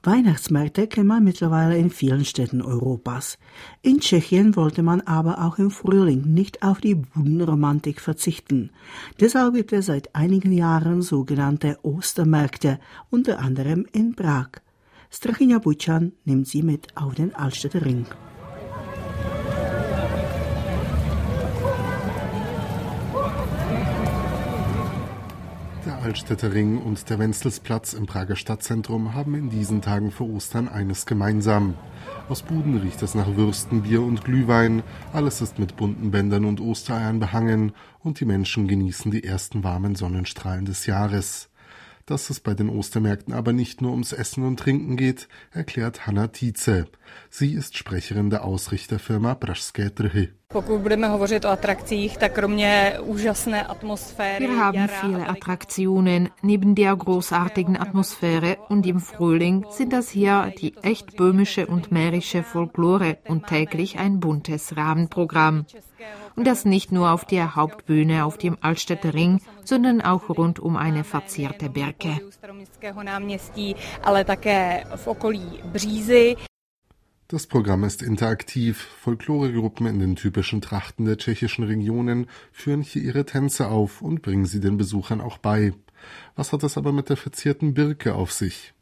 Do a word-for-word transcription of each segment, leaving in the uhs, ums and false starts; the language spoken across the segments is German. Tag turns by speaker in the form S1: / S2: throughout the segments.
S1: Weihnachtsmärkte kennt man mittlerweile in vielen Städten Europas. In Tschechien wollte man aber auch im Frühling nicht auf die Budenromantik verzichten. Deshalb gibt es seit einigen Jahren sogenannte Ostermärkte, unter anderem in Prag. Strachyňa Bučan nimmt sie mit auf den Altstädter Ring.
S2: Der Altstädter Ring und der Wenzelsplatz im Prager Stadtzentrum haben in diesen Tagen vor Ostern eines gemeinsam. Aus Buden riecht es nach Würsten, Bier und Glühwein, alles ist mit bunten Bändern und Ostereiern behangen und die Menschen genießen die ersten warmen Sonnenstrahlen des Jahres. Dass es bei den Ostermärkten aber nicht nur ums Essen und Trinken geht, erklärt Hanna Tietze. Sie ist Sprecherin der Ausrichterfirma Pražské trhy.
S3: Wir
S4: haben viele Attraktionen. Neben der großartigen Atmosphäre und im Frühling sind das hier die echt böhmische und mährische Folklore und täglich ein buntes Rahmenprogramm. Und das nicht nur auf der Hauptbühne auf dem Altstädter Ring, sondern auch rund um eine verzierte Birke.
S2: Das Programm ist interaktiv. Folkloregruppen in den typischen Trachten der tschechischen Regionen führen hier ihre Tänze auf und bringen sie den Besuchern auch bei. Was hat es aber mit der verzierten Birke auf sich?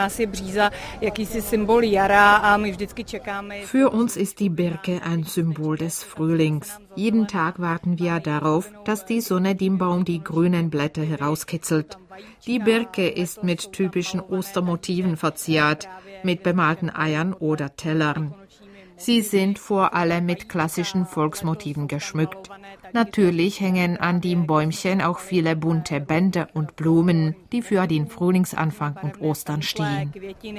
S4: Für uns ist die Birke ein Symbol des Frühlings. Jeden Tag warten wir darauf, dass die Sonne dem Baum die grünen Blätter herauskitzelt. Die Birke ist mit typischen Ostermotiven verziert, mit bemalten Eiern oder Tellern. Sie sind vor allem mit klassischen Volksmotiven geschmückt. Natürlich hängen an dem Bäumchen auch viele bunte Bänder und Blumen, die für den Frühlingsanfang und Ostern stehen.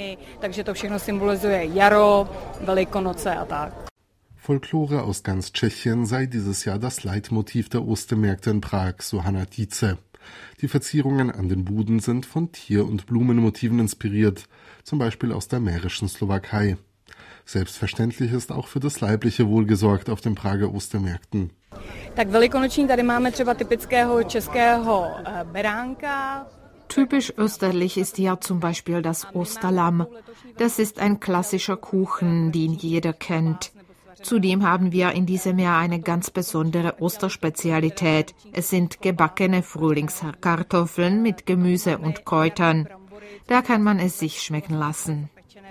S2: Folklore aus ganz Tschechien sei dieses Jahr das Leitmotiv der Ostermärkte in Prag, so Hanna Tietze. Die Verzierungen an den Buden sind von Tier- und Blumenmotiven inspiriert, zum Beispiel aus der mährischen Slowakei. Selbstverständlich ist auch für das leibliche Wohl gesorgt auf den Prager Ostermärkten.
S4: Typisch österlich ist hier zum Beispiel das Osterlamm. Das ist ein klassischer Kuchen, den jeder kennt. Zudem haben wir in diesem Jahr eine ganz besondere Osterspezialität. Es sind gebackene Frühlingskartoffeln mit Gemüse und Kräutern. Da kann man es sich schmecken lassen.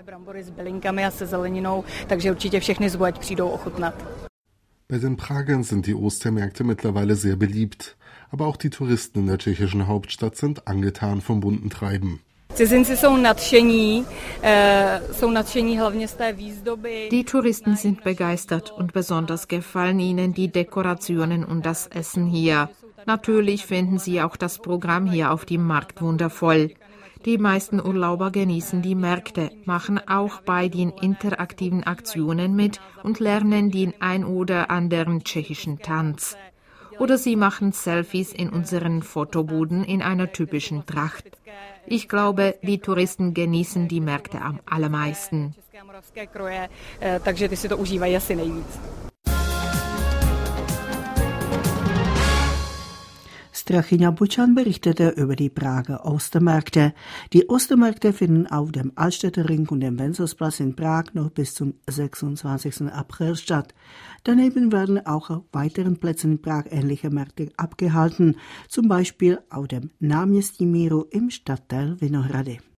S2: Bei den Pragern sind die Ostermärkte mittlerweile sehr beliebt. Aber auch die Touristen in der tschechischen Hauptstadt sind angetan vom bunten Treiben.
S4: Die Touristen sind begeistert und besonders gefallen ihnen die Dekorationen und das Essen hier. Natürlich finden sie auch das Programm hier auf dem Markt wundervoll. Die meisten Urlauber genießen die Märkte, machen auch bei den interaktiven Aktionen mit und lernen den ein oder anderen tschechischen Tanz. Oder sie machen Selfies in unseren Fotobuden in einer typischen Tracht. Ich glaube, die Touristen genießen die Märkte am allermeisten.
S1: Strachyňa Bučan berichtete über die Prager Ostermärkte. Die Ostermärkte finden auf dem Altstädter Ring und dem Wenzelsplatz in Prag noch bis zum sechsundzwanzigsten April statt. Daneben werden auch auf weiteren Plätzen in Prag ähnliche Märkte abgehalten, zum Beispiel auf dem Náměstí Míru im Stadtteil Vinohrady.